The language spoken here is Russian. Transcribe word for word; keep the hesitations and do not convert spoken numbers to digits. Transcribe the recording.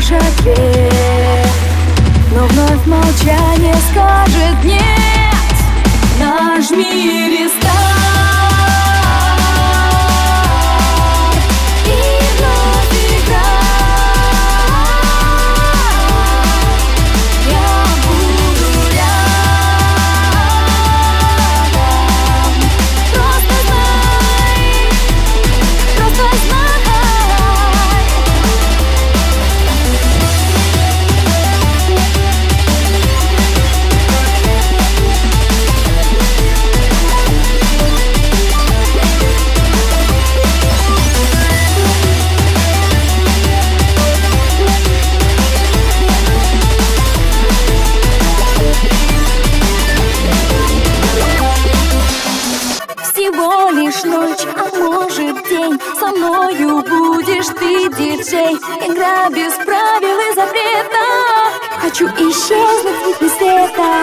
лишь ответ, но вновь молчание скажет нет. Нажми рестарт и вновь играй. Я буду рядом. Просто знай, просто знай. Всего лишь ночь, а может день, со мною будешь ты, диджей. Игра без правил и запретов. Хочу исчезнуть в без света.